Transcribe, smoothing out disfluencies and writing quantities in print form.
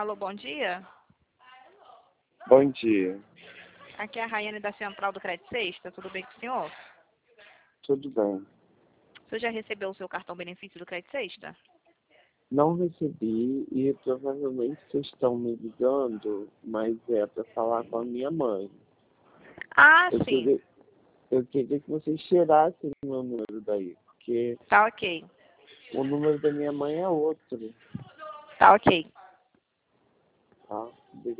Alô, bom dia. Bom dia. Aqui é a Raiane da Central do Crédito Sexta. Tudo bem com o senhor? Tudo bem. O senhor já recebeu o seu cartão benefício do Crédito Sexta? Não recebi e provavelmente vocês estão me ligando, mas é para falar com a minha mãe. Ah, Eu sim. queria, eu queria que vocês tirassem o meu número daí, porque Tá ok. o número da minha mãe é outro, Tá ok. tá?